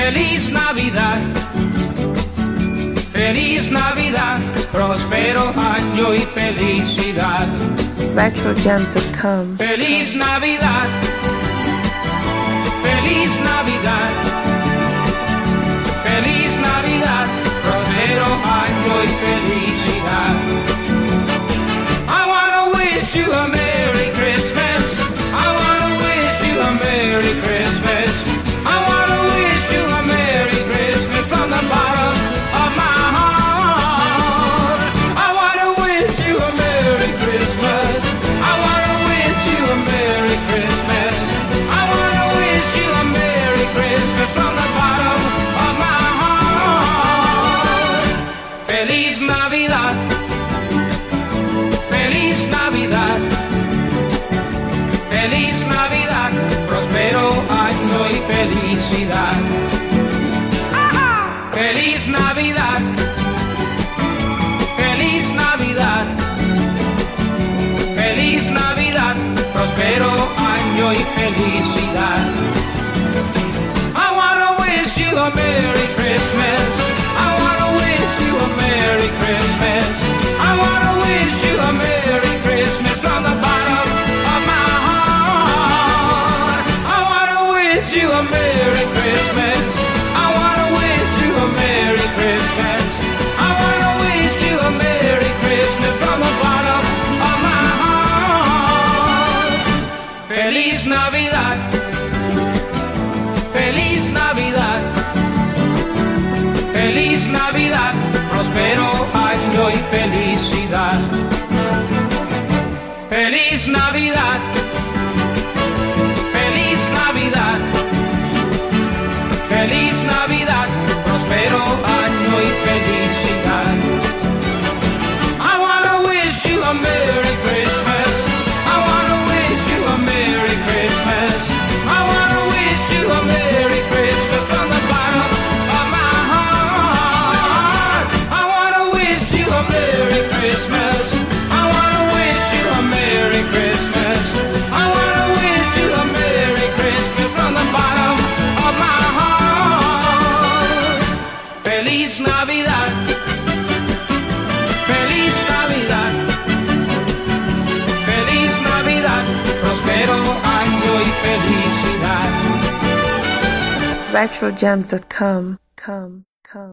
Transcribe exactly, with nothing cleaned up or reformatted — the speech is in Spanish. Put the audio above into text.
Feliz Navidad, feliz Navidad, próspero año y felicidad. retro gems dot com. Feliz Navidad, feliz Navidad, feliz Navidad, próspero año y felicidad. I wanna wish you a Merry Christmas. I wanna wish you a Merry Christmas. I wanna wish you a Merry Christmas from the bottom of my heart. I wanna wish you a Merry Christmas. I wanna wish you a Merry Christmas. I wanna wish you a Merry Christmas from the bottom of my heart. Feliz Navidad, feliz Navidad, feliz Navidad, próspero año y felicidad. Feliz Navidad, feliz Navidad, feliz Navidad, próspero año y felicidad. I wanna wish you a Merry Christmas. I wanna wish you a Merry Christmas. I wanna wish you a Merry Christmas from the bottom of my heart. I wanna wish you a Merry Christmas. I wanna wish you a Merry Christmas. I wanna wish you a Merry Christmas from the bottom of my heart. Feliz Navidad, feliz Navidad, feliz Navidad, próspero año y felicidad. Feliz Navidad, feliz Navidad, feliz Navidad, próspero año y felicidad. I wanna wish you a Merry Christmas. I wanna wish you a Merry Christmas. I wanna wish you a Merry Christmas from the bottom of my heart. I wanna wish you a Merry Christmas. I wanna wish you a Merry Christmas. I wanna wish you a Merry Christmas from the bottom of my heart. Feliz Navidad, feliz Navidad, feliz Navidad, próspero año y felicidad. retro gems dot com. Com. Com.